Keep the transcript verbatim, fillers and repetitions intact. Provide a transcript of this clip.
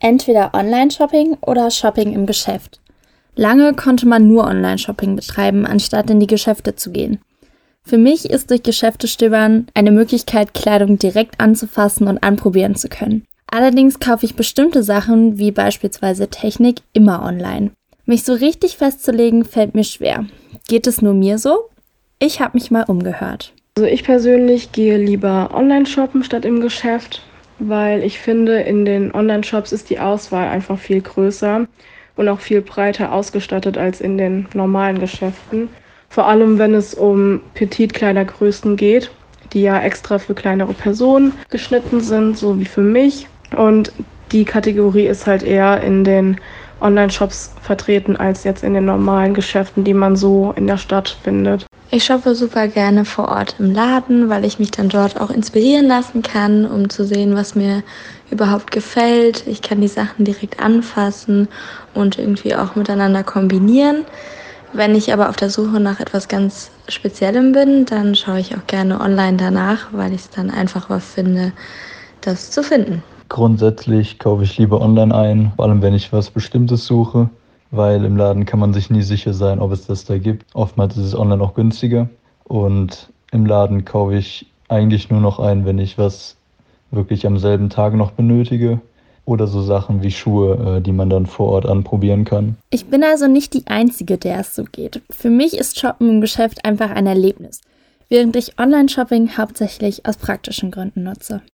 Entweder Online-Shopping oder Shopping im Geschäft. Lange konnte man nur Online-Shopping betreiben, anstatt in die Geschäfte zu gehen. Für mich ist durch Geschäftestöbern eine Möglichkeit, Kleidung direkt anzufassen und anprobieren zu können. Allerdings kaufe ich bestimmte Sachen, wie beispielsweise Technik, immer online. Mich so richtig festzulegen, fällt mir schwer. Geht es nur mir so? Ich habe mich mal umgehört. Also ich persönlich gehe lieber online shoppen statt im Geschäft, weil ich finde, in den Online-Shops ist die Auswahl einfach viel größer und auch viel breiter ausgestattet als in den normalen Geschäften. Vor allem, wenn es um Petitkleidergrößen geht, die ja extra für kleinere Personen geschnitten sind, so wie für mich. Und die Kategorie ist halt eher in den Online-Shops vertreten als jetzt in den normalen Geschäften, die man so in der Stadt findet. Ich shoppe super gerne vor Ort im Laden, weil ich mich dann dort auch inspirieren lassen kann, um zu sehen, was mir überhaupt gefällt. Ich kann die Sachen direkt anfassen und irgendwie auch miteinander kombinieren. Wenn ich aber auf der Suche nach etwas ganz Speziellem bin, dann schaue ich auch gerne online danach, weil ich es dann einfacher finde, das zu finden. Grundsätzlich kaufe ich lieber online ein, vor allem wenn ich was Bestimmtes suche, weil im Laden kann man sich nie sicher sein, ob es das da gibt. Oftmals ist es online auch günstiger und im Laden kaufe ich eigentlich nur noch ein, wenn ich was wirklich am selben Tag noch benötige oder so Sachen wie Schuhe, die man dann vor Ort anprobieren kann. Ich bin also nicht die Einzige, der es so geht. Für mich ist Shoppen im Geschäft einfach ein Erlebnis, während ich Online-Shopping hauptsächlich aus praktischen Gründen nutze.